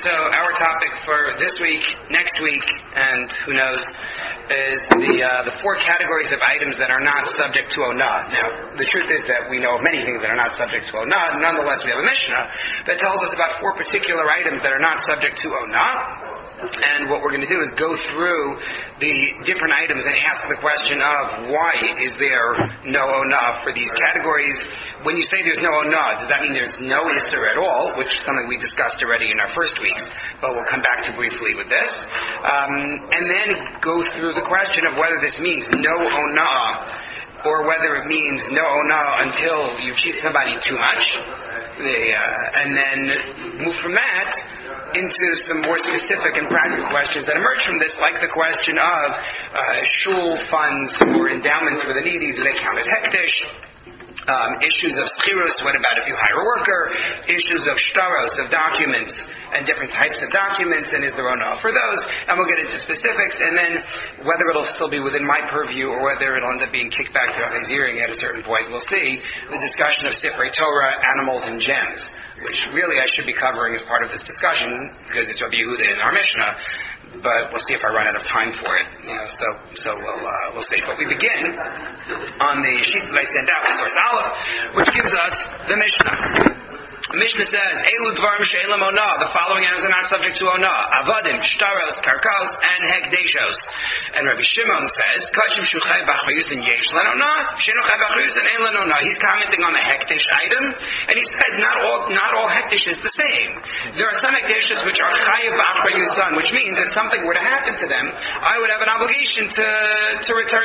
So our topic for this week, next week, and who knows, is the four categories of items that are not subject to Onah. Now, the truth is that we know of many things that are not subject to Onah. Nonetheless, we have a Mishnah that tells us about four particular items that are not subject to Onah. And what we're going to do is go through the different items and ask the question of why is there no Onah for these categories. When you say there's no Onah, does that mean there's no Isser at all, which is something we discussed already in our first weeks, but we'll come back to briefly with this. And then go through the question of whether this means no Onah or whether it means no Onah until you cheat somebody too much. And then move from that into some more specific and practical questions that emerge from this, like the question of shul funds or endowments for the needy, do they count as hektish? Issues of schirus, what about if you hire a worker? Issues of shtaros, of documents, and different types of documents, and is there Onah for those? And we'll get into specifics, and then whether it'll still be within my purview or whether it'll end up being kicked back to Rabbi Ziering at a certain point, we'll see. The discussion of Sifrei Torah, animals, and gems, which really I should be covering as part of this discussion because it's Rabbi Yehuda in our Mishnah, but we'll see if I run out of time for it. So we'll see. But we begin on the sheets that I sent out, source Aleph, which gives us the Mishnah. Mishnah says, Elu dvarim she'elam onah. The following items are not subject to onah: avadim, shtaros, karkos, and hekdeshos. And Rabbi Shimon says, Kachim shuchai b'achriyusin yesh len onah, shenuchai b'achriyusin ein len onah. He's commenting on the hekdesh item, and he says not all hekdesh is the same. There are some hekdeshos which are chayiv b'achriyusin, which means if something were to happen to them, I would have an obligation to return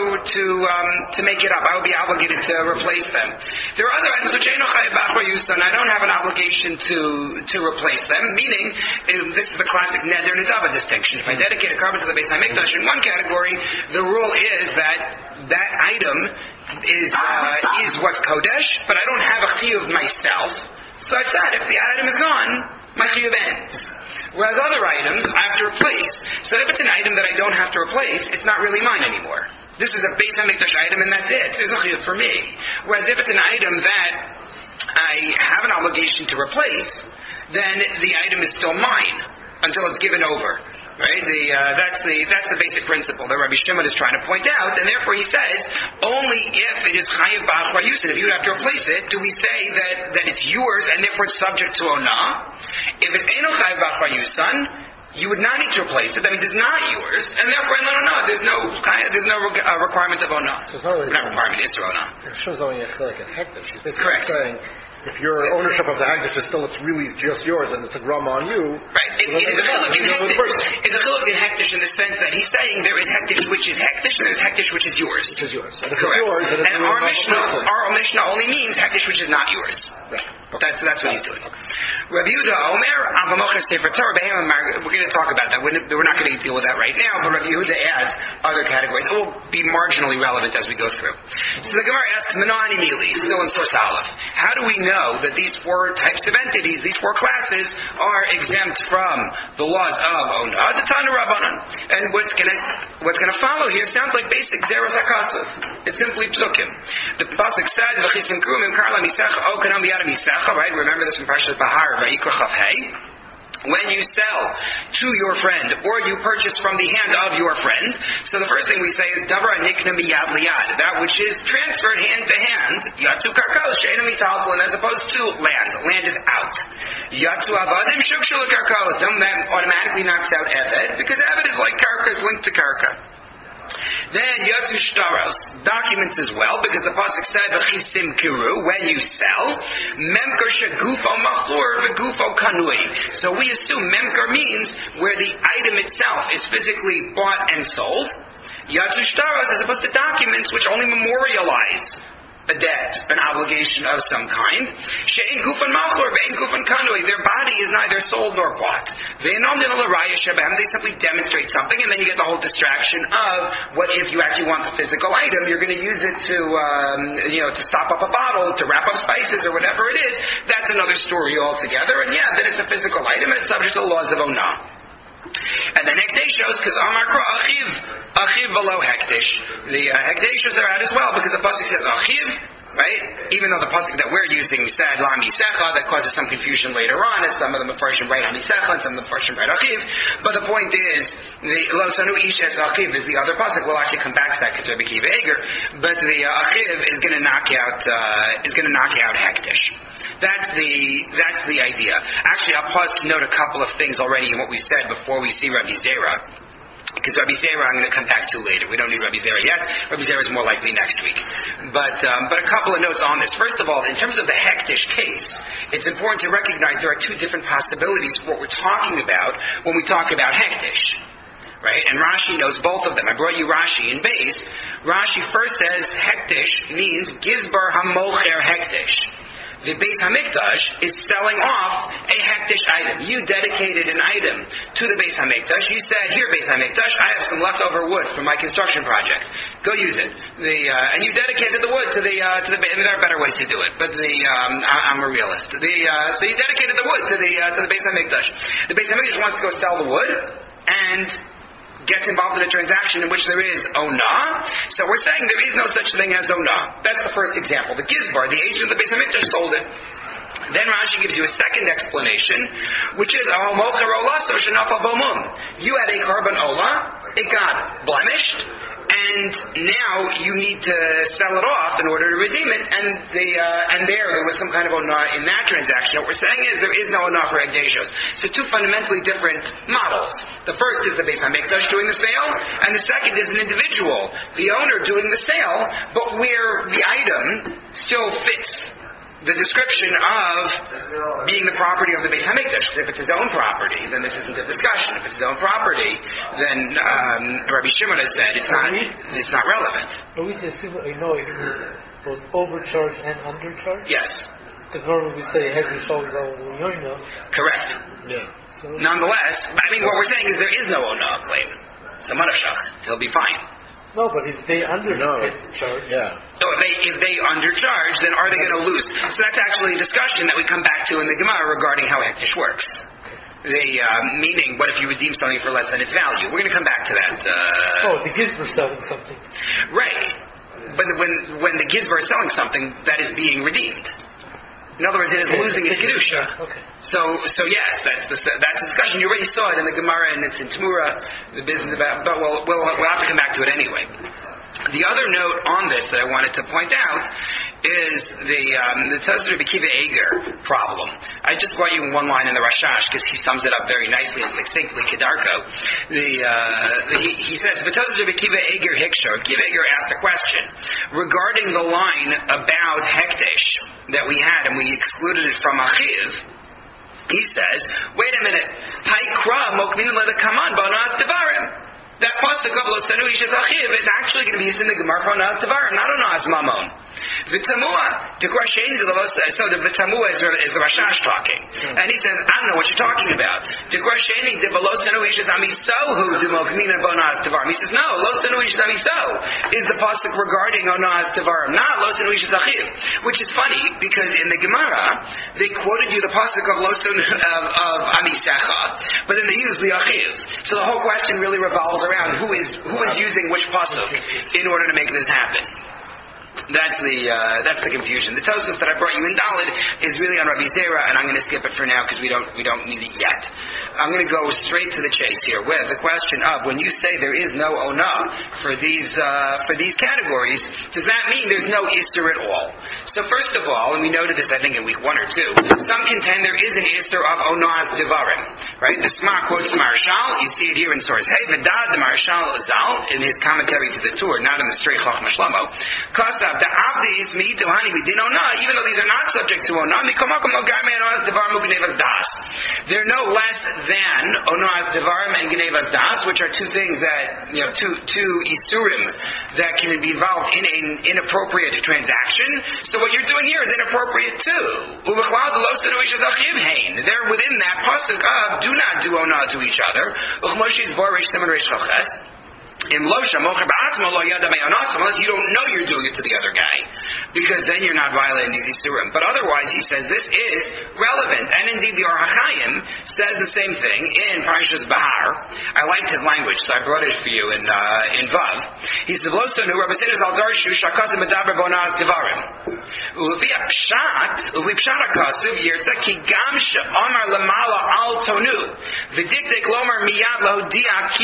to make it up. I would be obligated to replace them. There are other items which ain't chayiv b'achriyusin. I don't have an obligation to replace them, meaning this is the classic neder nedava distinction. If I dedicate a carbon to the Beis HaMikdash in one category, the rule is that item is what's kodesh, but I don't have a chiyuv myself, such that if the item is gone, my chiyuv ends. Whereas other items I have to replace. So if it's an item that I don't have to replace, it's not really mine anymore. This is a Beis HaMikdash item and that's it. There's no chiyuv for me. Whereas if it's an item that I have an obligation to replace, then the item is still mine until it's given over. Right? That's the basic principle that Rabbi Shimon is trying to point out, and therefore he says only if it is chayiv b'achriyusin, if you would have to replace it, do we say that it's yours and therefore it's subject to onah. If it's eino chayiv b'achriyusin, you would not need to replace it. That means it's not yours, and therefore there's no requirement of onah. So it's not requirement is to onah. It shows only a like a hekdesh. She's basically saying if your ownership of the hekdesh is still, it's really just yours, and it's a gram on you. Right. It is a chiluk in hekdesh in the sense that he's saying there is hekdesh which is hekdesh, and there's hekdesh which is yours. Which is yours. And correct. Yours, and our Mishnah only means hekdesh which is not yours. Right. That's what he's doing. Rabbi Yehuda Omer, Sefer Torah, we're going to talk about that. We're not going to deal with that right now, but Rabbi Yehuda adds other categories. It will be marginally relevant as we go through. So the Gemara asks, Menani Mili, still in source Aleph. How do we know that these four types of entities, these four classes, are exempt from the laws of Onah, the Tanu Rabbanan? And what's going to follow here sounds like basic Zeros HaKasav. It's simply psukim. The pasuk says, "V'chisim krumim karla misecha o kanam biyada misecha." Right? Remember this from Parashat Bahar, Vayikra Chav Hey. When you sell to your friend or you purchase from the hand of your friend, so the first thing we say is davar nikna miyad liyad, that which is transferred hand to hand, yatsu karkos she'ena mitaltalin, as opposed to land. Land is out. Yatsu avadim shukshul karkos, that automatically knocks out eved, because eved is like karka, is linked to karka. Then yatsu shtaros, documents as well, because the pasuk said v'chisim kiru, when you sell, memker shegufo machur v'gufo kanui. So we assume memker means where the item itself is physically bought and sold. Yatsu shtaros as opposed to documents which only memorialize a debt, an obligation of some kind. She'en gufan machur ve'en gufan kanui. Their body is neither sold nor bought. They simply demonstrate something, and then you get the whole distraction of what if you actually want the physical item, you're going to use it to stop up a bottle, to wrap up spices, or whatever it is. That's another story altogether. And then it's a physical item, and it's subject to the laws of Onah. And then hekdeshos, because Amar Kra achiv below hekdesh. The hekdeshos are out as well, because the pasuk says achiv right? Even though the pasuk that we're using said la misecha, that causes some confusion later on, as some of them Mefarshim write misecha and some of them Mefarshim write achiv. But the point is, the lo sanu ish es achiv is the other pasuk. We'll actually come back to that because Rabbi Akiva Eiger. But the achiv is going to knock out hektish. That's the idea. Actually, I'll pause to note a couple of things already in what we said before we see Rabbi Zera. Because Rabbi Zera I'm going to come back to later. We don't need Rabbi Zera yet. Rabbi Zera is more likely next week. But a couple of notes on this. First of all, in terms of the hektish case, it's important to recognize there are two different possibilities for what we're talking about when we talk about hektish. Right? And Rashi knows both of them. I brought you Rashi in base. Rashi first says hektish means gizbar hamocher hektish. The Beis Hamikdash is selling off a hektish item. You dedicated an item to the Beis Hamikdash. You said, "Here, Beis Hamikdash, I have some leftover wood from my construction project. Go use it." And you dedicated the wood to the. I mean, there are better ways to do it, but I'm a realist. So you dedicated the wood to the Beis Hamikdash. The Beis Hamikdash wants to go sell the wood and gets involved in a transaction in which there is onah. So we're saying there is no such thing as onah. That's the first example. The gizbar, the agent of the Beis Hamikdash, sold it. Then Rashi gives you a second explanation, which is you had a carbon olah, it got blemished, and now you need to sell it off in order to redeem it, and there was some kind of onah in that transaction. What we're saying is there is no onah for hekdeshos. So two fundamentally different models. The first is the Beis Hamikdash doing the sale, and the second is an individual, the owner doing the sale, but where the item still fits the description of being the property of the Beis Hamikdash. If it's his own property, then this isn't a discussion. If it's his own property, then Rabbi Shimon has said it's not relevant. Are we to assume it was overcharged and undercharged? Yes. Because normally we say hektish always al. Correct. Yeah. So nonetheless, I mean, what we're saying is there is no onah claim. The manashach, he'll be fine. No, but if they undercharge, So if they undercharge, then are they going to lose? So that's actually a discussion that we come back to in the Gemara regarding how hektish works. Meaning, what if you redeem something for less than its value? We're going to come back to that. The gizbar selling something. Right. But when the gizbar is selling something, that is being redeemed. In other words, it is losing its kedusha. Okay. So yes, that's the discussion. You already saw it in the Gemara, and it's in Tamura, the business about. But we'll have to come back to it anyway. The other note on this that I wanted to point out is the Tosfos Rabbi Akiva Eiger problem. I just brought you in one line in the Rashash because he sums it up very nicely and succinctly, Kedarko. He says, "But Tosfos Rabbi Akiva Eiger Hiksho." Akiva Eiger asked a question regarding the line about hektish that we had, and we excluded it from achiv. He says, "Wait a minute, Haikra Mokmin Ledakaman Bonas Devarim." That pasuk of Lo Sanu Ish Achiv is actually going to be used in the Gemara for Onas Devarim, not Onas Mamon. V'tamua, so the V'tamua is the Rashash talking. And he says, I don't know what you're talking about. He says, no, Lo Sanu Ish Amiso is the pasuk regarding Onas Devarim, not Lo Sanu Ish Achiv. Which is funny, because in the Gemara, they quoted you the pasuk of Lo Sanu of Amisecha, but then they used the Achiv. So the whole question really revolves around who is using which pasuk in order to make this happen. That's the confusion. The Tosfos that I brought you in Daled is really on Rabbi Zera, and I'm going to skip it for now because we don't need it yet. I'm going to go straight to the chase here with the question of, when you say there is no onah for these categories, does that mean there's no Isser at all? So first of all, and we noted this I think in week 1 or 2, some contend there is an Isser of onah's devarim. Right? The Sma quotes the Marshal. You see it here in source. Hey, Vidad the Marshal Zal in his commentary to the Tur, not in the Straight Chachma Shlomo. Kostav the Abdi is me to Hani we did onah, even though these are not subject to onah. Mikomakom no garme onah's devarim ugnevas das. They're no less than onah's devarim and gnevas das, which are two things that two isurim that can be involved in an inappropriate transaction. So what you're doing here is inappropriate too. They're within that pasuk of do not do onah to each other. Unless you don't know you're doing it to the other guy, because then you're not violating these isurim. But otherwise, he says this is relevant, and indeed the Or HaChaim says the same thing in Parashas Bahar. I liked his language, so I brought it for you in Vav. He says, "Lo sonu Rabbi Sinas al darshu shakasim medaber bonaz devarim." Uvi pshat hakasuv yirtzeh ki gam she'amar lemala al tonu v'diktek lomar miyad lodia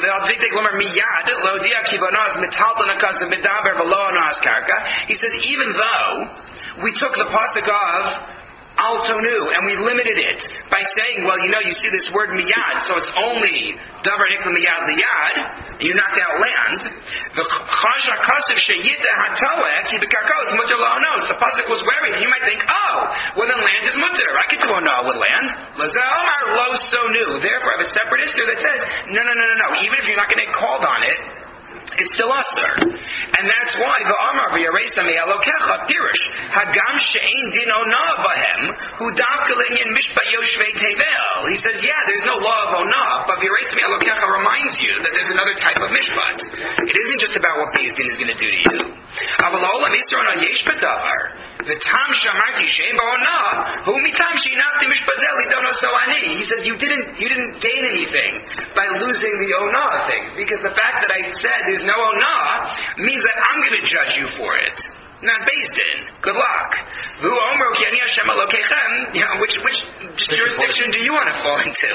ki bonaz metalton hakasim medaber v'lo onaz karka. He says, even though we took the pasuk of Al Tonu, and we limited it by saying, well, you see this word miyad, so it's only davar nikla miyad liyad, you knocked out land. The chasha kasev sheyita hatoeh ki bekarkos mutter la'onos. The pasuk was wearing, and you might think, well then land is mutter. I could do ono with land. Lazal omar lo sonu. Therefore, I have a separate issue that says, no. Even if you're not going to get called on it, it's still usher. And that's why the Amar v'yaresa me'alokecha pirush hagam she'ein din onah bahem hu davka le'inyan mishpat yoshvei tevel. He says, there's no law of onah, but v'yaresa me'alokecha reminds you that there's another type of mishpat. It isn't just about what Beis Din is going to do to you. Aval ha'olam yisro onah yesh b'davar v'tam shamarti she'ein ba'onah hu mitam she'inachti mishpat zel lidono so'ani. He says, you didn't gain anything by losing the onah things, because the fact that I said there's no onah means that I'm going to judge you for it, not Beis Din. Good luck. Which jurisdiction do you want to fall into?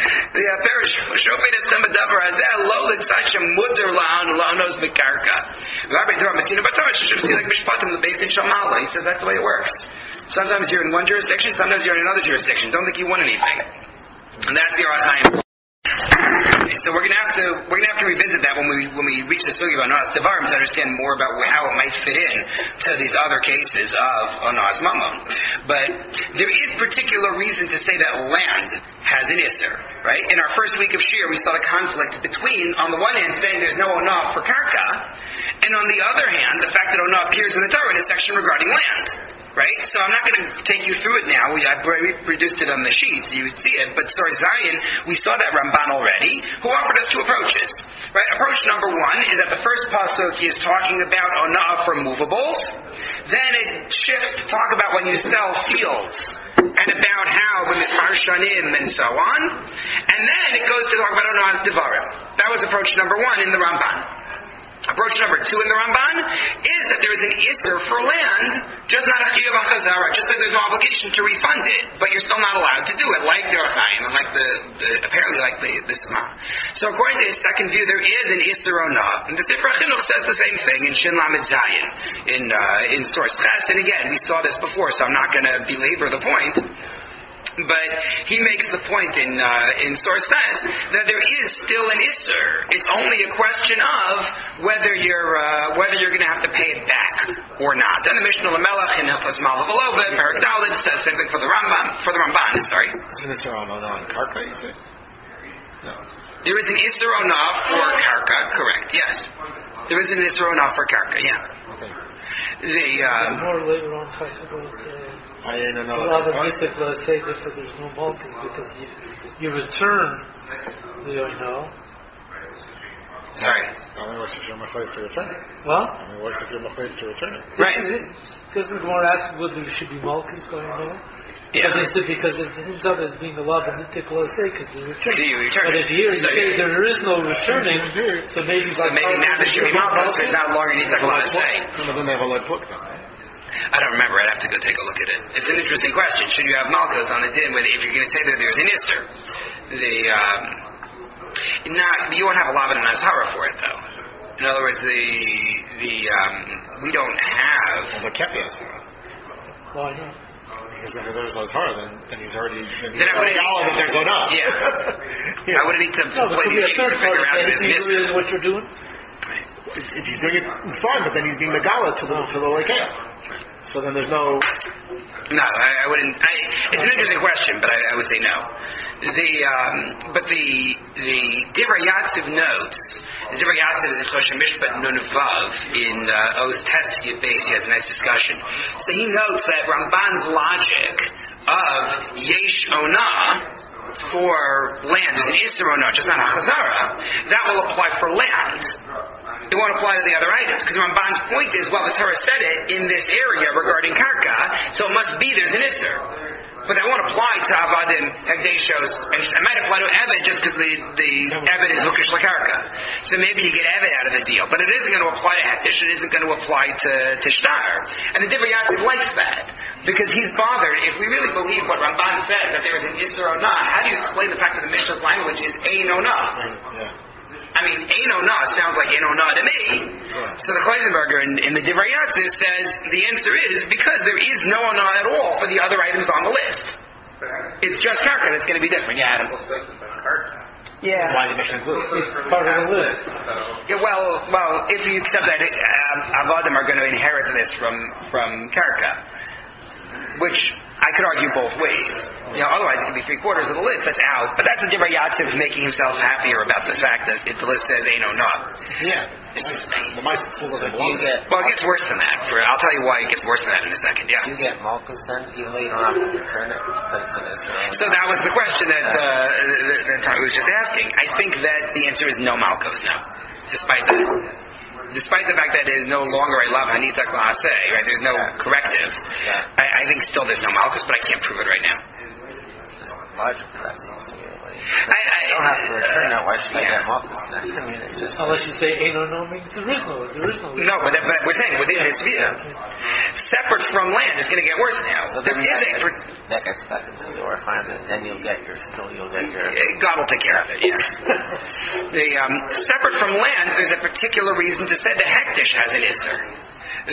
He says that's the way it works. Sometimes you're in one jurisdiction, sometimes you're in another jurisdiction. Don't think you won anything. And that's the Arachaim. So we're gonna have to revisit that when we reach the sugya of Onas Devarim to understand more about how it might fit in to these other cases of Onas Mamon. But there is particular reason to say that land has an Isser, right? In our first week of Shir, we saw the conflict between, on the one hand, saying there's no Onah for Karka, and on the other hand, the fact that Onah appears in the Torah in a section regarding land. Right? So I'm not going to take you through it now. I've reproduced it on the sheet so you would see it. But Sor Zion, we saw that Ramban already, who offered us two approaches. Right? Approach number one is that the first pasuk is talking about onah for movables. Then it shifts to talk about when you sell fields and about how when it's Harshanim and so on. And then it goes to talk about onah's devarim. That was approach number one in the Ramban. Approach number two in the Ramban is that there is an Isser for land, just not a Chiyuv HaChazara, just that there's no obligation to refund it, but you're still not allowed to do it, like the Archaim, and like apparently like the Sma. So according to his second view, there is an Isser Onah, and the Sefer HaChinuch says the same thing in Shin Lamed Zayin, in Source Test, and again, we saw this before, so I'm not going to belabor the point. But he makes the point in Source Test that there is still an Isser. It's only a question of whether you're going to have to pay it back or not. Then the Mishnah Lamelech in Hilchos Malva Velova, Perak Dalet says same thing for the Ramban. Sorry. Isn't it on Karka? You say? No. There is an Isser Onah for Karka. Correct. Yes. There is an Isser Onah for Karka. Yeah. Okay. More later on talks about a lot of music let's say that there's no malchus because you return the onah. Sorry. Only works if you're mechayiv to return it. What? Only works if you're mechayiv to return it. Right. Doesn't the Gemara ask whether there should be malchus going on? Yeah. Because it ends up as being a law of nitik say because you return. But if here you say there is no returning, so maybe now there should be malchus. There's not longer nitik say. But then they have a lead book then. I don't remember. I'd have to go take a look at it. It's an interesting question. Should you have malchus on the din? If you're going to say that there's an isser, you won't have a lavan and azhara for it though. In other words, we don't have. Well, the kept azhara. Why not? Because if there's azhara, then he's already. Then I wouldn't. That there's enough. Yeah. I wouldn't need to play these games to figure out if it's is what you're doing. If he's doing it fine, but then he's being megala to the lekeach. So then there's no... No, I wouldn't... it's an interesting question, but I would say no. But the Divrei Yatziv notes... The Divrei Yatziv is in Choshen Mishpat Nun Vav in Oz Test Yud Beis. He has a nice discussion. So he notes that Ramban's logic of Yesh Onah for land is an Isser Onah, just not a Chazara. That will apply for land. It won't apply to the other items. Because Ramban's point is, well, the Torah said it in this area regarding Karka, so it must be there's an Isser. but that won't apply to Avadim, Hekdeshos, and it might apply to Eved just because the Eved is Lukish Lakarka. So maybe you get Eved out of the deal, but it isn't going to apply to Hekdesh, it isn't going to apply to Shtar. And the Divrei Yatziv likes that, because he's bothered. If we really believe what Ramban said, that there is an Isser Onah, how do you explain the fact that the Mishnah's language is Ein Onah? I mean, Ein Onah sounds like Ein Onah to me. So the Kleisenberger in the Divrei Yatziv says the answer is because there is no Onah at all for the other items on the list. It's just Karka that's going to be different. Yeah, Adam. Yeah. Why the Mishnah includes? It's part of the list. Yeah, well, if you accept that Avadim are going to inherit this from Karka, which I could argue both ways. Otherwise it could be 3/4 of the list. That's out. But that's the Divrei Yatziv making himself happier about the fact that the list says Ein Onah. Yeah. The mice still doesn't belong. Well, it gets worse than that. I'll tell you why it gets worse than that in a second. Yeah. You get Malkus then, even though you don't have to return it, but it's an Israel. So that was the question that Tony was just asking. I think that the answer is no Malkus now, despite that. Despite the fact that it is no longer a lav hanita klase, right? There's no corrective. Yeah. I think still there's no malchus, but I can't prove it right now. Logic for that seems to me. I don't have to return that. Why should I get malchus? I mean, it's just unless you say Ein Onah means there is no. No, but we're saying within his view, separate from land, it's going to get worse now. So that gets back into the door, fine. Then you'll get your. God will take care of it. Yeah. Separate from land, there's a particular reason to say the hektish has an isser.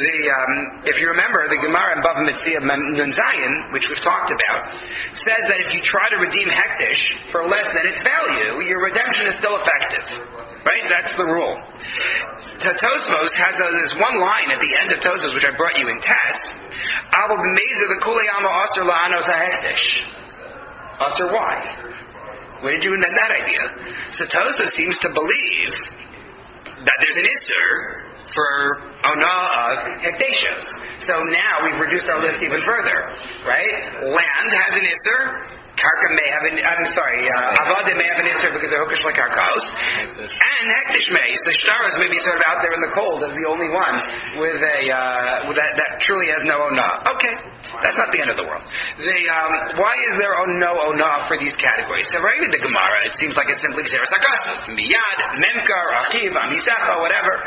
If you remember, the Gemara in Bava Metzia Nun Zayin, which we've talked about, says that if you try to redeem hektish for less than its value, your redemption is still effective. Right? That's the rule. So Tosfos has this one line at the end of Tosfos, which I brought you in test. Avo b'meiza the kuleyama aser la'anos ha'hektish. Aser why? Where did you invent that idea? So Tosfos seems to believe that there's an isser for Onah of Hekdeshos. So now we've reduced our list even further, right? Land has an Isser. Karka may have Avadim may have an Isser because they're Hukish like Karkos. And Hektish may. So Shtaros may be sort of out there in the cold as the only one with that truly has no Onah. Okay. That's not the end of the world. Why is there no Onah for these categories? So right with the Gemara, it seems like it's simply Xeris HaKasuf, Miyad, Memkar, Achiv, Amisecha, whatever.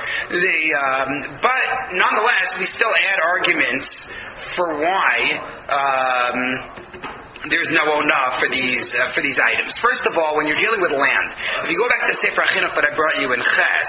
But nonetheless, we still add arguments for why there's no Onah for these items. First of all, when you're dealing with land, if you go back to Sefer HaChinuch that I brought you in Ches,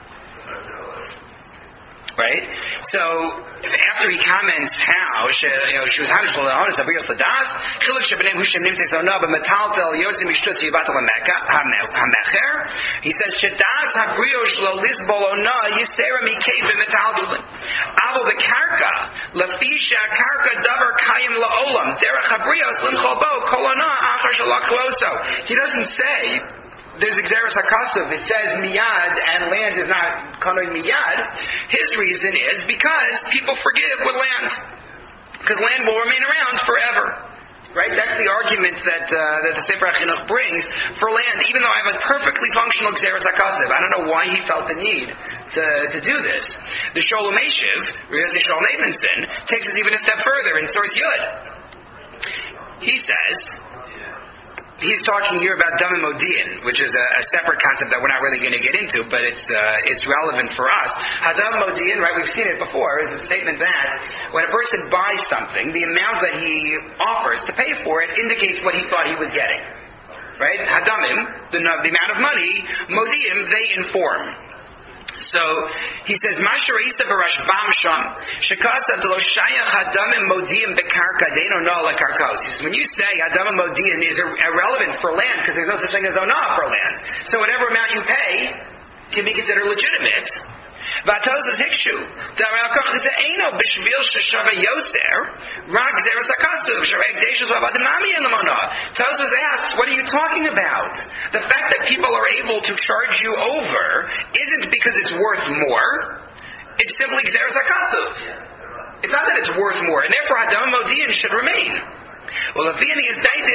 right? So after he comments how she was hadish l'lehonis abrios l'das chiluk shebenem hu shem nimtzei zonah b'metaltel yosim ishtus yibatel hamecher. He says shedas habrios l'lizbol onah yisera mikei b'metaltelin avo b'karka lefisha karka davar kayim la'olam derech habrios l'nchol bo kol onah achar shalakloso. He doesn't say there's Xeris HaKasuf. It says miyad and land is not kanoi miyad. His reason is because people forgive with land. Because land will remain around forever. Right? That's the argument that the Sefer HaChinuch brings for land, even though I have a perfectly functional Xeris HaKasuf. I don't know why he felt the need to do this. The Sholem Eshiv, the Sholem Nathanson, takes us even a step further in Source Yud. He says, he's talking here about Damim Modi'in, which is a separate concept that we're not really going to get into, but it's relevant for us. Hadam Modi'in, right, we've seen it before, is a statement that when a person buys something, the amount that he offers to pay for it indicates what he thought he was getting. Right? Hadamim, the amount of money, Modi'im, they inform. So he says, "Masher Isa b'Rashbam Sham Shekasa Delo Shayach Hadamim Modi'im Bekarka Deino No LeKarkos." He says, when you say Hadamim Modi'im is irrelevant for land because there's no such thing as Onah for land, so whatever amount you pay can be considered legitimate. Vatosas Hikshu Darakach is the Eino Bishvil Sheshava Yoser Rak Xeris HaKasuf Sharek Deshus Vavadimami in the Monah. Tosas asks, what are you talking about? The fact that people are able to charge you over isn't because it's worth more. It's simply Xeris HaKasuf. It's not that it's worth more, and therefore Hadam Modi'in should remain. Well, if any is daita,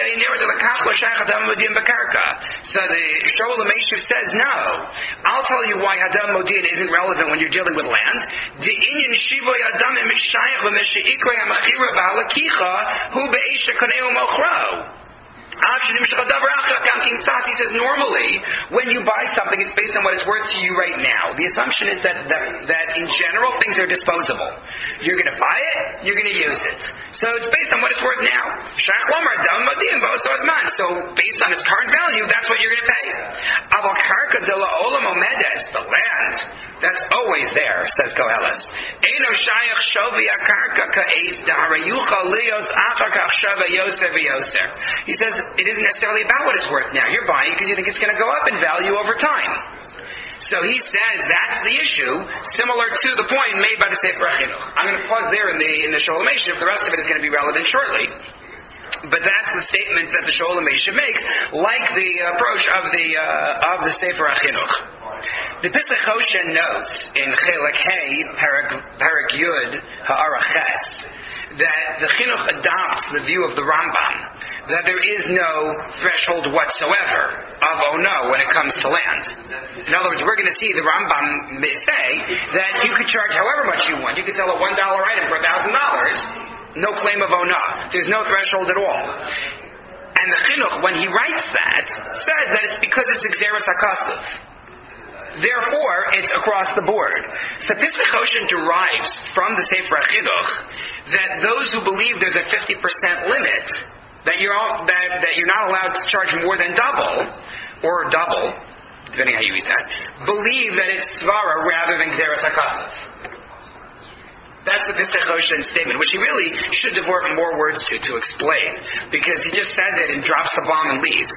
so the Shoel Meshiv says no. I'll tell you why Hadam Modin isn't relevant when you're dealing with land. The Inyan Shivoy Adam Mishayach V'Meshikroy Hamachira V'Halakicha Hu Be'esha Koneu Mochro. He says normally when you buy something it's based on what it's worth to you right now. The assumption is that in general things are disposable. You're going to buy it, you're going to use it. So it's based on what it's worth now. So based on its current value, that's what you're going to pay. The land, that's always there, says Koheles. He says it isn't necessarily about what it's worth now. You're buying because you think it's going to go up in value over time. So he says that's the issue, similar to the point made by the Sefer HaChinuch. I'm going to pause there in the Shoel Meshiv. The rest of it is going to be relevant shortly. But that's the statement that the Shoel Meshiv makes, like the approach of the Sefer HaChinuch. The Pesach Hoshen notes in Chelek Hey, Parak Yud, Ha'arach Ches, that the Chinuch adopts the view of the Rambam that there is no threshold whatsoever of ono when it comes to land. In other words, we're going to see the Rambam say that you could charge however much you want. You could sell a $1 item for $1,000, no claim of ono. There's no threshold at all. And the Chinuch, when he writes that, says that it's because it's Xeris HaKasuv. Therefore, it's across the board. So Pesach Hoshen derives from the Sefer HaChinuch that those who believe there's a 50% limit, that you're not allowed to charge more than double, or double, depending how you read that, believe that it's Svara rather than Xeris HaKasuv. That's the Pesach Hoshen statement, which he really should devote more words to explain, because he just says it and drops the bomb and leaves.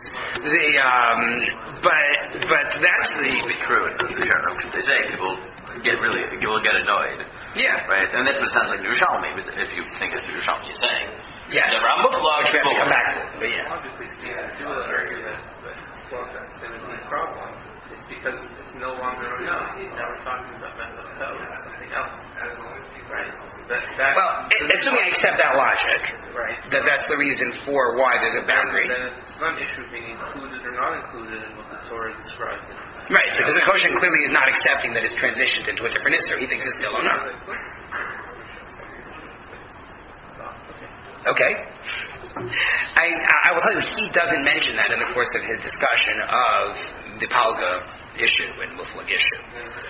But that's the true. They say people get annoyed. Yeah. Right, and that's what it sounds like Yerushalmi. If you think it's Yerushalmi, you're saying. Yes. The Rambam which we have to come back to. But yeah. Logically speaking, you would argue that that's going to be a problem. It's because it's no longer enough. Now we're talking about something else. Right. Well, assuming I accept that logic, right, that's the reason for why there's a boundary. Then it's not an issue of being included or not included in what the Torah describes. Right, so Pesach Hoshen clearly is not accepting that it's transitioned into a different Isser. He thinks it's still enough. Okay. I will tell you, he doesn't mention that in the course of his discussion of the Palga issue and Muflag issue.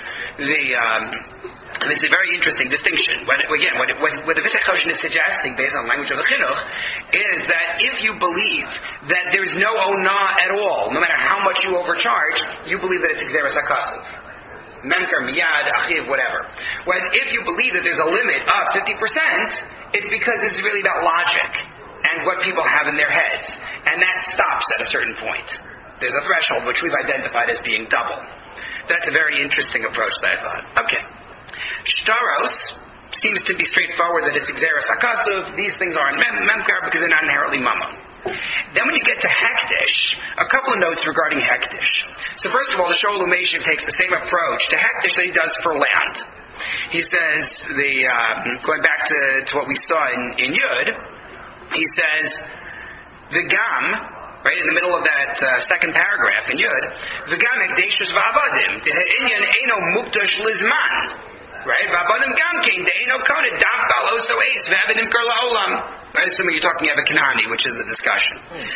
It's a very interesting distinction. What the Pesach Hoshen is suggesting, based on the language of the Chinuch, is that if you believe that there's no Onah at all, no matter how much you overcharge, you believe that it's Xeris HaKasuv. Memker, Miyad, Achiv, whatever. Whereas if you believe that there's a limit of 50%, it's because this is really about logic and what people have in their heads. And that stops at a certain point. There's a threshold which we've identified as being double. That's a very interesting approach that I thought. Okay. Shtaros seems to be straightforward that it's Xeris HaKasuv. These things aren't Memkar because they're not inherently Mammon. Then when you get to Hektish, a couple of notes regarding Hektish. So first of all, the Shoel Meshiv takes the same approach to Hektish that he does for land. He says, going back to what we saw in Yud, he says, the Gam, right in the middle of that second paragraph in Yud, the Gam Hekdeshus V'avadim, the Inyan Eino Mukdash Lizman. Right? V'avadim Gam Kein, the Eino Konet, Dafka Loso Eis, V'avadim Kerla Olam. Right? Assuming you're talking about Kanani, which is the discussion.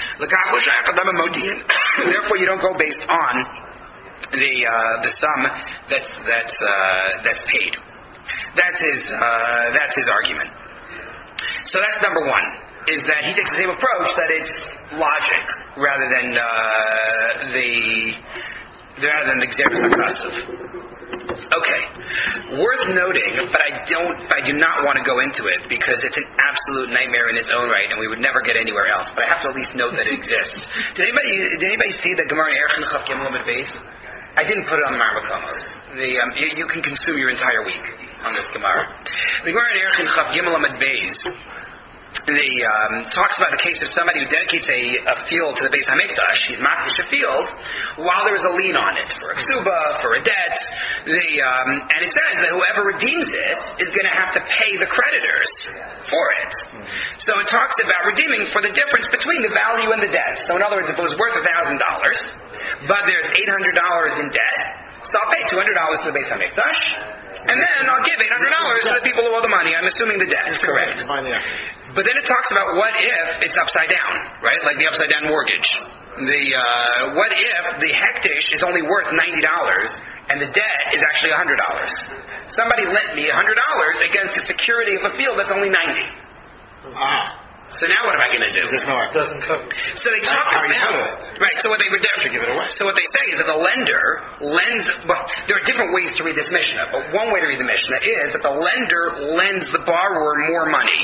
Therefore, you don't go based on the sum that's paid. That's his argument. So that's number one, is that he takes the same approach, that it's logic rather than the Xeris HaKasuv. Okay, worth noting, but I do not want to go into it because it's an absolute nightmare in its own right, and we would never get anywhere else. But I have to at least note that it exists. Did anybody see the Gemara Erech and Chav Gimel Amud Beis? I didn't put it on the Marmakomos. You can consume your entire week on this Gemara. The Gemara Erech and Chav Gimel Amud Beis talks about the case of somebody who dedicates a field to the Beis Hamikdash. He's makdish a field while there is a lien on it for a ksuba, for a debt. And it says that whoever redeems it is going to have to pay the creditors for it. So it talks about redeeming for the difference between the value and the debt. So in other words, if it was worth $1,000, but there's $800 in debt, so I'll pay $200 to the Beis Hamikdash, and then I'll give $800 to the people who owe the money. I'm assuming the debt. Correct. But then it talks about what if it's upside down, right? Like the upside down mortgage. What if the hektish is only worth $90 and the debt is actually $100? Somebody lent me $100 against the security of a field that's only $90. So now what am I going to do? There's no act. Doesn't cover. So they talk about right. So what they would do? Give it away. So what they say is that the lender lends. Well, there are different ways to read this Mishnah, but one way to read the Mishnah is that the lender lends the borrower more money,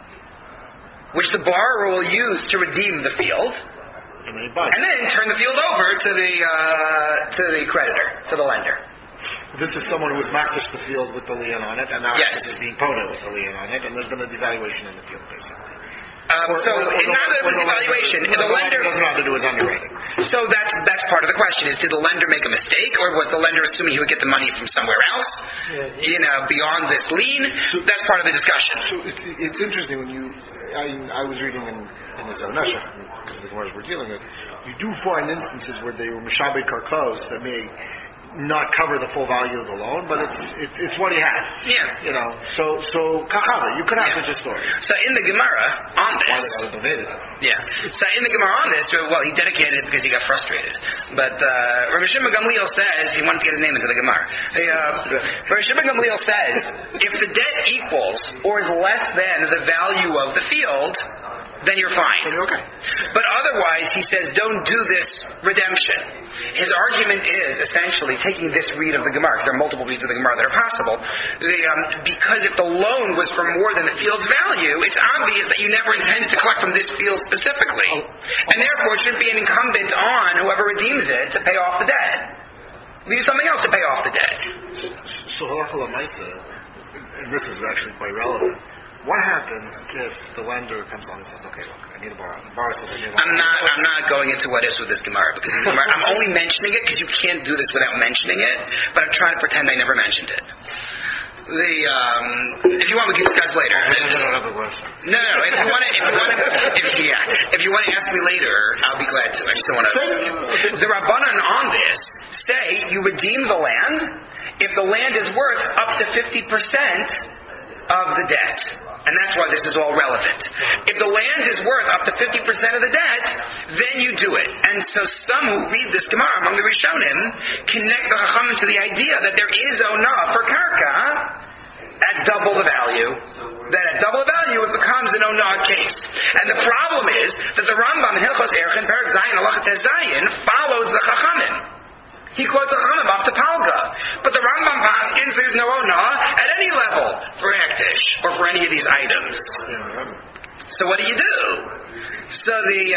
which the borrower will use to redeem the field, and then turn the field over to the creditor, to the lender. This is someone who was makdish the field with the lien on it, and now Yes. it is being poda with the lien on it, and there's been a devaluation in the field, basically. So it's not that it was evaluation. The lender doesn't have to do with underwriting. So that's part of the question: is did the lender make a mistake, or was the lender assuming he would get the money from somewhere else? Beyond this lien. That's part of the discussion. So it's interesting when I was reading in this Nesha, because of the Gemara we're dealing with, you do find instances where they were mishabed karkos that may not cover the full value of the loan, but it's what he had. Yeah. So kakava, you could have such a story. So in the Gemara on this, yeah. So in the Gemara on this, well, he dedicated it because he got frustrated. But Rabbi Shimon Gamliel says he wanted to get his name into the Gemara. Rabbi Shimon Gamliel says if the debt equals or is less than the value of the field, then you're fine. Okay. But otherwise, he says, don't do this redemption. His argument is essentially taking this read of the Gemara. There are multiple reads of the Gemara that are possible. Because if the loan was for more than the field's value, it's obvious that you never intended to collect from this field specifically. And therefore, it should be an incumbent on whoever redeems it to pay off the debt. Leave something else to pay off the debt. So halacha l'maisa, and this is actually quite relevant. What happens if the lender comes along and says, "Okay, look, I need a borrow." The borrower says, "I need a borrow." I'm not going into what is with this Gemara because this Gemara, I'm only mentioning it because you can't do this without mentioning it. But I'm trying to pretend I never mentioned it. If you want, we can discuss later. I don't have a question. No. If you want to ask me later, I'll be glad to. I just don't want to. The Rabbanan on this say you redeem the land if the land is worth up to 50% of the debt. And that's why this is all relevant. If the land is worth up to 50% of the debt, then you do it. And so some who read this Gemara among the Rishonim connect the Chachamim to the idea that there is onah for karka at double the value. That at double the value it becomes an onah case. And the problem is that the Rambam in Hilchos Erchin, Perek Zayin, Halacha Tes Zayin, follows the Chachamim. He quotes a Chachamim off to Palga. But the Rambam paskins there's no onah at any level for hektish or for any of these items. So what do you do? So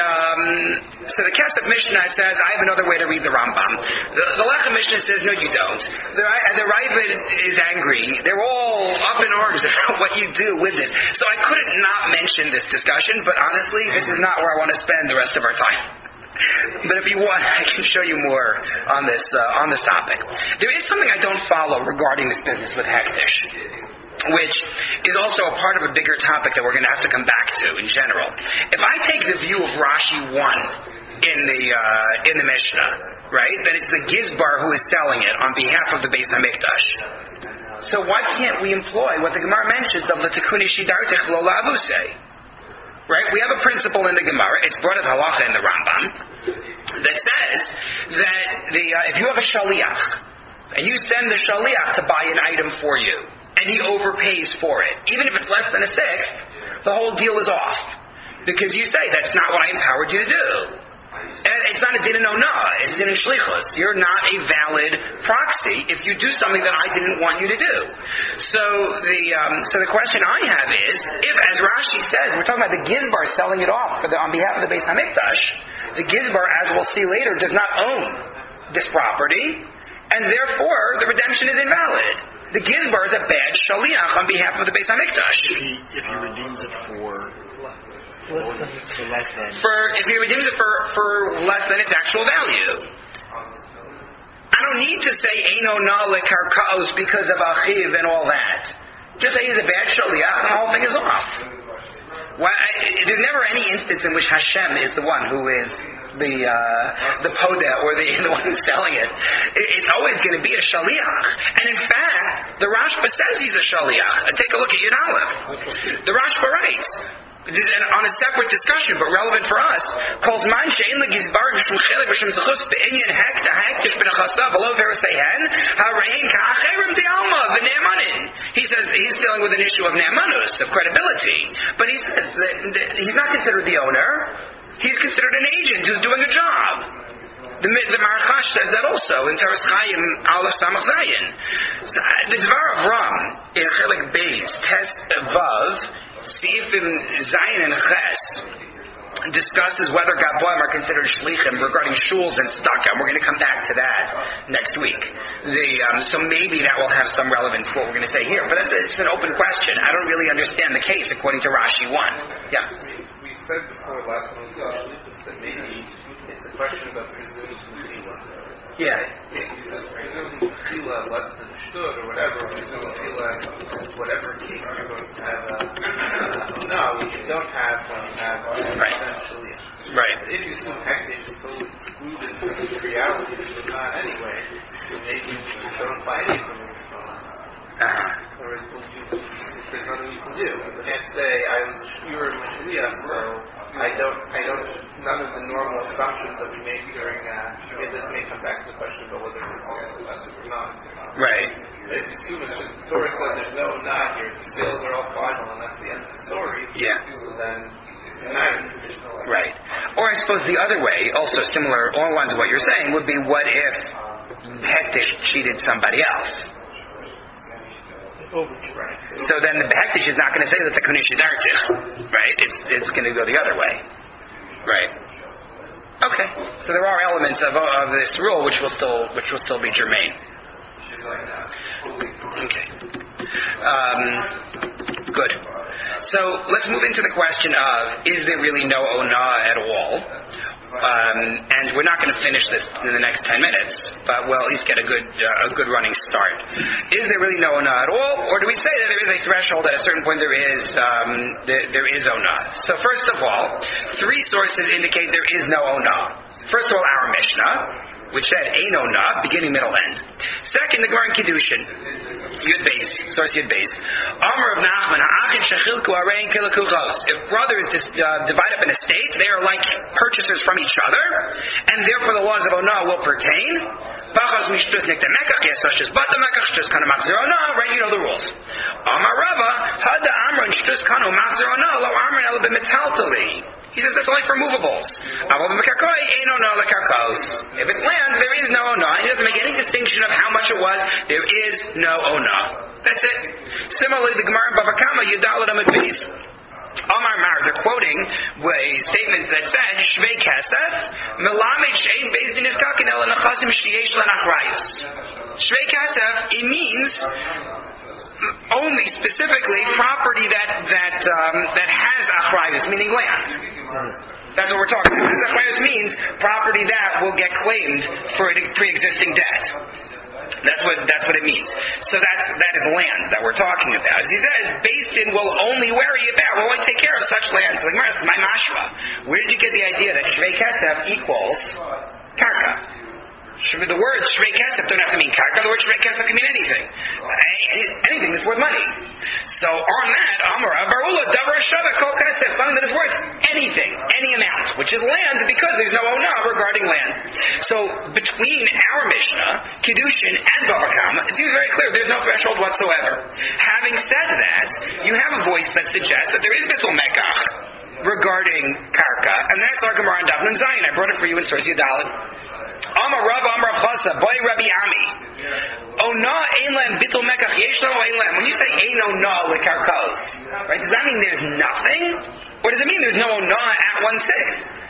the Kesef Mishnah says, I have another way to read the Rambam. The Lechem Mishnah says, no, you don't. The Ravid is angry. They're all up in arms about what you do with this. So I couldn't not mention this discussion, but honestly, this is not where I want to spend the rest of our time. But if you want, I can show you more on this topic. There is something I don't follow regarding this business with hektish, which is also a part of a bigger topic that we're going to have to come back to in general. If I take the view of Rashi 1 in the Mishnah, right, then it's the Gizbar who is selling it on behalf of the Beis Hamikdash. So why can't we employ what the Gemara mentions of the Tekuni Shidartich Lo La'avusei? Right? We have a principle in the Gemara, it's brought as halacha in the Rambam, that says that if you have a shaliach, and you send the shaliach to buy an item for you, and he overpays for it, even if it's less than a sixth, the whole deal is off. Because you say, that's not what I empowered you to do. And it's not a din in onah, it's a din in shlichus. You're not a valid proxy if you do something that I didn't want you to do. So the question I have is, if, as Rashi says, we're talking about the Gizbar selling it off on behalf of the Beis Hamikdash, the Gizbar, as we'll see later, does not own this property, and therefore the redemption is invalid. The Gizbar is a bad shaliach on behalf of the Beis Hamikdash. If he redeems it for less than. If he redeems it for less than its actual value. I don't need to say Eino Na Lekarkaos because of Achiv and all that. Just say he's a bad shaliach and the whole thing is off. There's never any instance in which Hashem is the one who is the poda or the one who's selling it. It's always going to be a shaliach. And in fact, the Rashba says he's a shaliach. Take a look at Yud Aleph. The Rashba writes, on a separate discussion, but relevant for us, calls man she'en legizbar b'shum chelik b'shum zechus be'inyan hek ha'hektish b'nechasa v'lo verasehen ha'rein ka'acherim de'alma v'ne'emanin. He says he's dealing with an issue of ne'emanus, of credibility, but he says that he's not considered the owner. He's considered an agent who's doing a job. The Marachash says that also in Teres Chaim Aleph Samach Zayin. The Dvar of Ram in Chelik Beis Tes Vav Seifim Zayin and Ches discusses whether Gaboim are considered shlichim regarding shuls and staka. We're going to come back to that next week. So maybe that will have some relevance to what we're going to say here. But it's an open question. I don't really understand the case according to Rashi 1. Yeah. We said before last month that maybe it's a question about presumed tefillah. Yeah. Because presumed tefillah less than shtud or whatever, presumed tefillah, whatever case you're going to have which you don't have when you have essentially. Right. If you assume hektish is totally excluded from the reality of the not anyway, then maybe you don't apply anything. Whereas there's nothing you can do. You can't say I was pure in Mashliach, so I don't. None of the normal assumptions that we make during. This may come back to the question about whether it's excessive or not. Right. If you assume it's just the Torah said there's no not here, the sales are all final, and that's the end of the story. Yeah. So then. Right. Or I suppose the other way, also similar, or lines of what you're saying, would be what if Hektish cheated somebody else? So then the Hektish is not going to say that the Kunish is Artich, right? It's going to go the other way. Right. Okay. So there are elements of this rule which will still be germane. Okay. Good. So let's move into the question of, is there really no Onah at all? And we're not going to finish this in the next 10 minutes, but we'll at least get a good running start. Is there really no Onah at all, or do we say that there is a threshold at a certain point there is Onah? So first of all, 3 sources indicate there is no Onah. First of all, our Mishnah, which said Ein Onah, beginning, middle, end. Second, the Gemara in Kiddushin, Yud Beis, source Yud Beis. Amar of Nachman, Ha'achim shechilku arein kilakuchos. If brothers divide up an estate, they are like purchasers from each other, and therefore the laws of Onah will pertain. Bachas mishtus nikta mekach, yesashis bata mekach, shtus kana machzir Onah, right, you know the rules. Amar Rava, Hada Amran shtus kanu machzir Onah, lo Amran ela b'metaltali. He says that's only for movables. If it's land, there is no onah. He doesn't make any distinction of how much it was. There is no onah. That's it. Similarly, the Gemara in Bava Kama, Yudalad Amud Beis. Omar Mar, they're quoting a statement that said, Shvei Kesef, Melamed Shein Beis Din Iskakin El Nechasim Sheyesh Lanachrayus. Shvei Kesef, it means only specifically property that has achrayus, meaning land. That's what we're talking about. Achrayus means property that will get claimed for a pre-existing debt. That's what it means. So that is land that we're talking about. As he says, based in will only worry about, will only take care of such land. So like, my mashma. Where did you get the idea that Shvei Kesef equals karka? The words Shvei Kesef don't have to mean karka. The word Shvei Kesef can mean anything. Anything that's worth money. So on that, Amara, Barula, Davra Shavak, Kol Kesef, something that is worth anything, any amount, which is land, because there's no onah regarding land. So between our Mishnah, Kiddushin, and Bava Kama, it seems very clear there's no threshold whatsoever. Having said that, you have a voice that suggests that there is Bittul Mekach regarding karka, and that's our Gemara in Daf Nun Zayin. I brought it for you in Source Yudalid. Amar Rav Amar Chasa, Boy Rabbi Ami. Onah ein lem bittul mekach yesh lo ein lem. When you say ein onah lekarkos, right? Does that mean there's nothing, or does it mean there's no onah at 1/6?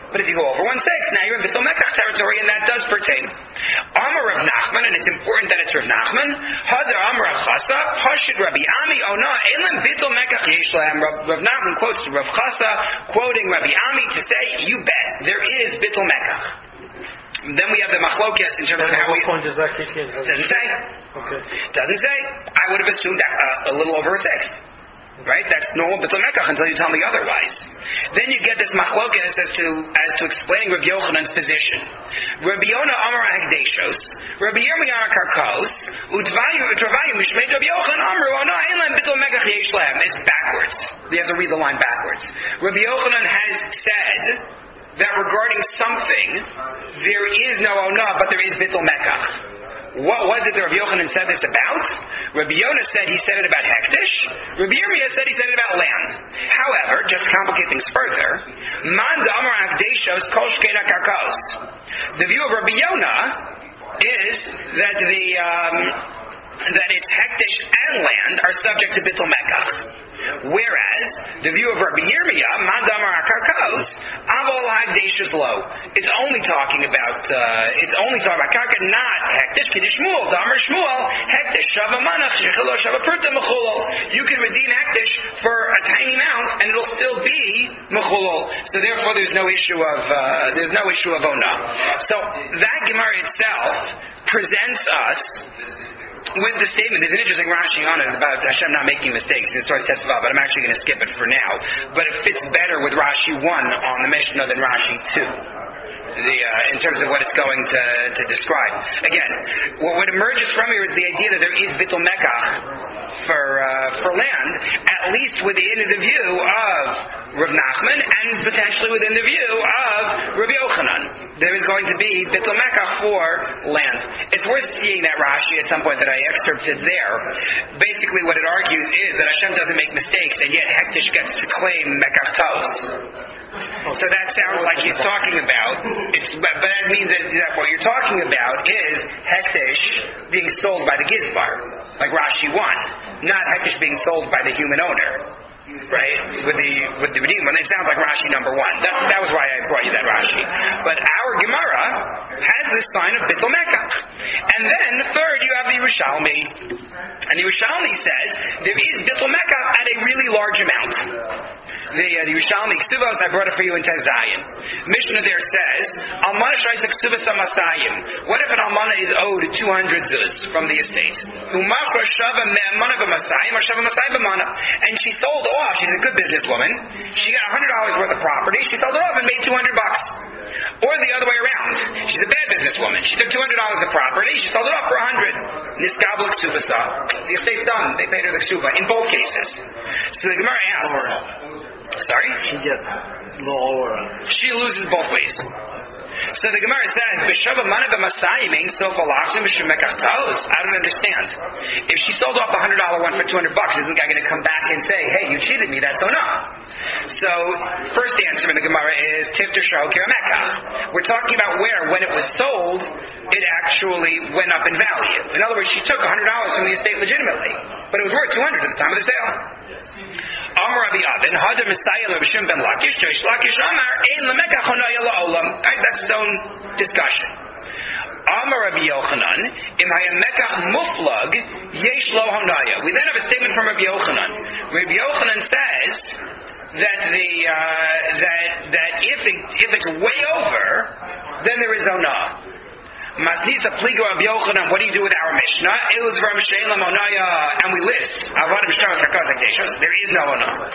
But if you go over 1/6, now you're in Bittul Mekach territory, and that does pertain. Amar Rav Nachman, and it's important that it's Rav Nachman. Hadar Amar Rav Chasa, Pashid Rabbi Ami, Ona, Elam Bittul Mekach Yesh Lahem. Rav Nachman quotes Rav Chasa, quoting Rabbi Ami to say, you bet, there is Bittul Mekach. Then we have the machlokes in terms of how we... What point does that kick in? Doesn't say. Okay. Doesn't say. I would have assumed that a little over 1/6. Right? That's normal Bittul Mekach until you tell me otherwise. Then you get this machlokes as to explaining Rabbi Yochanan's position. Rabbi Yona Amar Hagdeshos, Rabbi Yirmiyah Karkos, Utravayu Mishmei Rabbi Yochanan Amru Ona Elam Bittul Mekach Yesh Lahem. It's backwards. You have to read the line backwards. Rabbi Yochanan has said that regarding something there is no Ona, but there is Bittul Mekach. What was it that Rabbi Yochanan said this about? Rabbi Yonah said he said it about Hektish. Rabbi Yirmiyah said he said it about land. However, just to complicate things further, Man Amar Avdeshos Kol Shkena Karkos. The view of Rabbi Yonah is that that it's Hektish and land are subject to Bittul Mekach. Whereas the view of Rabbi Yirmiyah, Man Amar Karkos, Avol Hagdesh is low. It's only talking about Karka, not Hektish. Kiddush Shmuel, Damar Shmuel, Hektish Shava Manach, Shechelo Shava Purta Mechulol. You can redeem Hektish for a tiny amount, and it'll still be Mechulol. So therefore, there's no issue of Ona. So that Gemara itself presents us with the statement. There's an interesting Rashi on it about Hashem not making mistakes. It's sort of Tesvav, but I'm actually going to skip it for now. But it fits better with Rashi 1 on the Mishnah than Rashi 2. In terms of what it's going to describe. Again, what emerges from here is the idea that there is Bittul Mekach for land, at least within the view of Rav Nachman and potentially within the view of Rabbi Yochanan. There is going to be Bittul Mekach for land. It's worth seeing that Rashi at some point that I excerpted there. Basically what it argues is that Hashem doesn't make mistakes, and yet Hektish gets to claim Mekach Tos. So that sounds like he's talking about, but that means that what you're talking about is Hektish being sold by the Gizbar, like Rashi 1, not Hektish being sold by the human owner, right? With the Redeemer. It sounds like Rashi number 1. That was why I brought you that Rashi. But our Gemara has this sign of Bittul Mekach. And then third, you have the Yerushalmi. And the Yerushalmi says there is Bittul Mekach at a really large amount. The Yerushalmi Ksubos, I brought it for you in Tez Zayin. Mishnah there says, Almana Shaisa Ksubos Amasayim. What if an Almana is owed 200 zuz from the estate? Umachra Shava Me'amana B'Masayim or Shava Masayim B'Mana. And she sold off, she's a good businesswoman, she got $100 worth of property, she sold it off and made $200. Or the other way around. She's a bad businesswoman. She took $200 of property, she sold it off for $100. Niskabla Ksubasa. The estate's done. They paid her the Ksuba in both cases. So the Gemara asks, sorry? She gets a little lower. She loses both ways. So the Gemara says, "B'shava mana b'masayim ain't still falachim b'shemekach taos." I don't understand. If she sold off the $100 one for $200, isn't the guy going to come back and say, "Hey, you cheated me"? That's Ona. So first answer in the Gemara is tifter shao kiramekach. We're talking about where, when it was sold, it actually went up in value. In other words, she took $100 from the estate legitimately, but it was worth $200 at the time of the sale. Amar Rabbi Abin, Hadar Messiah L'Bishim Ben Lakish, Jewish Lakish Amar, Ein Lemekach Honaya La'olam. That's its own discussion. Amar Rabbi Yochanan, Im Hayamekach Muflag, Yesh Lo Honaya. We then have a statement from Rabbi Yochanan. Rabbi Yochanan says that that if it's way over, then there is Onah. Masnisa Pligo Rabbi Yochanan, what do you do with our Mishnah? And we list there is no Onah.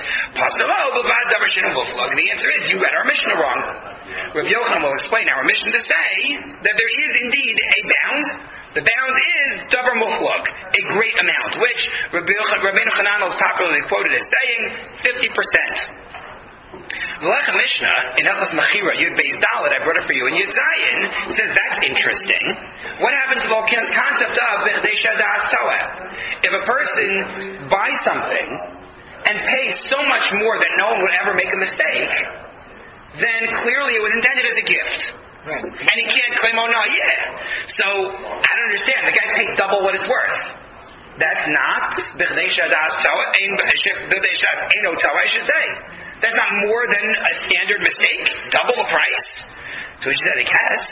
The answer is you read our Mishnah wrong. Rabbi Yochanan will explain our Mishnah to say that there is indeed a bound. The bound is Davar Muflag, a great amount, which Rabbeinu Chananel is popularly quoted as saying 50%. The Lechem Mishnah in Hilchos Mechira Yud Beis Dalet, I brought it for you in Yud Zayin, says that's interesting. What happened to the concept of B'chdei Shadas Toeh? If a person buys something and pays so much more that no one would ever make a mistake, then clearly it was intended as a gift. Right. And he can't claim, oh no, yeah. So I don't understand. The guy paid double what it's worth. That's not B'chdei Shadas Toeh. B'chdei Shadas Eino Toeh, I should say. That's not more than a standard mistake? Double the price? So she said, yes.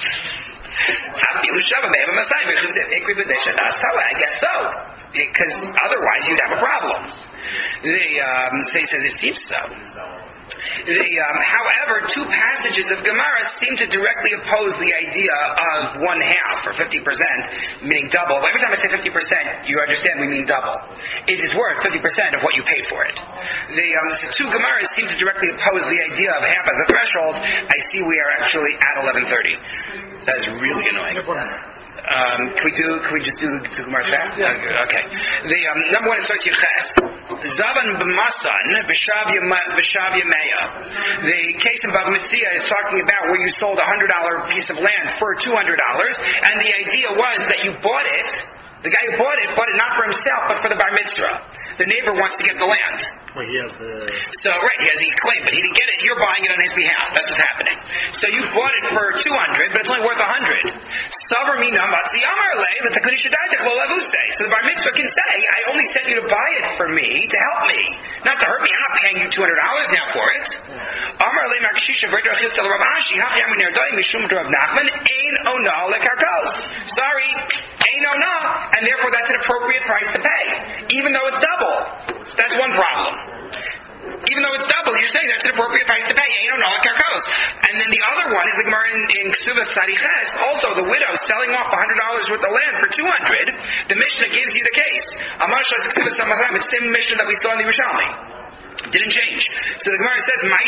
I guess so. Because otherwise you'd have a problem. So he says, it seems so. However, two passages of Gemara seem to directly oppose the idea of 1/2 or 50%, meaning double. Every time I say 50%, you understand we mean double. It is worth 50% of what you paid for it. The two Gemaras seem to directly oppose the idea of half as a threshold. I see we are actually at 11:30. That is really annoying. Can we just do the Gemara fast? Yeah. Okay. The number one is Sos Yiches. Zavan b'masan b'shavya meya. The case in Bava Metzia is talking about where you sold a $100 piece of land for $200, and the idea was that you bought it. The guy who bought it not for himself, but for the bar mitzvah. The neighbor wants to get the land. Well, he has the... So, right, he has the claim, but he didn't get it. You're buying it on his behalf. That's what's happening. So you bought it for $200, but it's only worth $100. So the bar mitzvah can say, I only sent you to buy it for me, to help me, not to hurt me. I'm not paying you $200 now for it. Sorry, ain't ona, and therefore that's an appropriate price to pay, even though it's double. That's one problem. Even though it's double, you're saying that's an appropriate price to pay. Ain't ona karkos. And then the other one is the Gemara in Ksubas Sariches. Also, the widow selling off $100 worth of land for $200. The Mishnah gives you the case. It's the same Mishnah that we saw in the Yerushalmi. Didn't change. So the Gemara says, why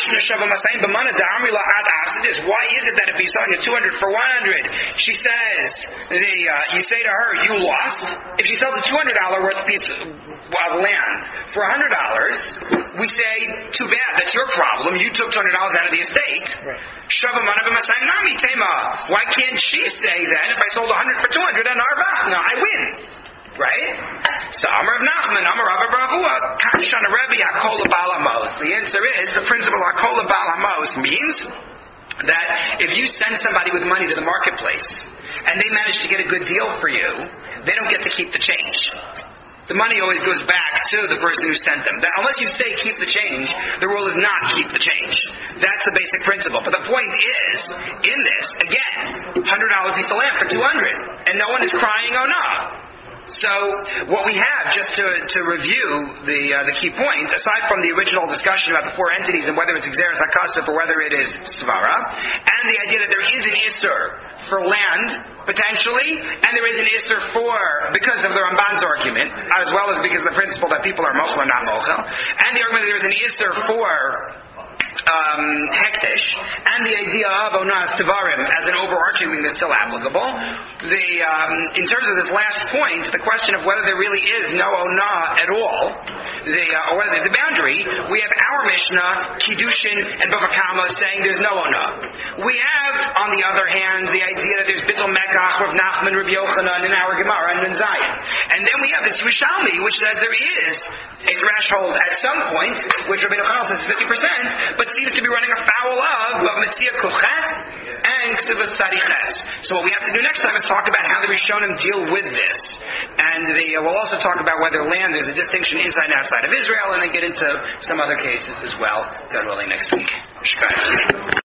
is it that if he's selling it 200 for 100, she says, you say to her, you lost? If she sells a $200 worth piece of land for $100, we say, too bad, that's your problem. You took $200 out of the estate. Why can't she say then, if I sold 100 for 200 on Arvach, no, I win. Right? So Amar of Nahman, Amar of Bravua, Kashan Rebbe Hakola Balamos. The answer is the principle Hakola Balamos means that if you send somebody with money to the marketplace and they manage to get a good deal for you, they don't get to keep the change. The money always goes back to the person who sent them. Unless you say keep the change, the rule is not keep the change. That's the basic principle. But the point is, in this, again, $100 piece of land for $200, and no one is crying, oh no. So what we have, just to review the key points, aside from the original discussion about the four entities and whether it's Xeris HaKasef or whether it is Svara, and the idea that there is an Isser for land, potentially, and there is an Isser because of the Ramban's argument, as well as because of the principle that people are Mochel or not Mochel, and the argument that there is an Isser for hektish, and the idea of onas tavarim as an overarching thing that's still applicable. In terms of this last point, the question of whether there really is no ona at all, or whether there's a boundary, we have our Mishnah, Kiddushin, and Bava Kama saying there's no ona. We have, on the other hand, the idea that there's Bittul Mekach, Rav Nachman, Rav Yochanan, in our Gemara, and in Zion. And then we have this Rishalmi, which says there is a threshold at some point, which Rabbeinu Chal says is 50%, but seems to be running afoul of Bava Metzia Kuches and Ksubas Sariches. So what we have to do next time is talk about how the Rishonim deal with this. And we'll also talk about whether land, there's a distinction inside and outside of Israel, and then get into some other cases as well, God willing, next week.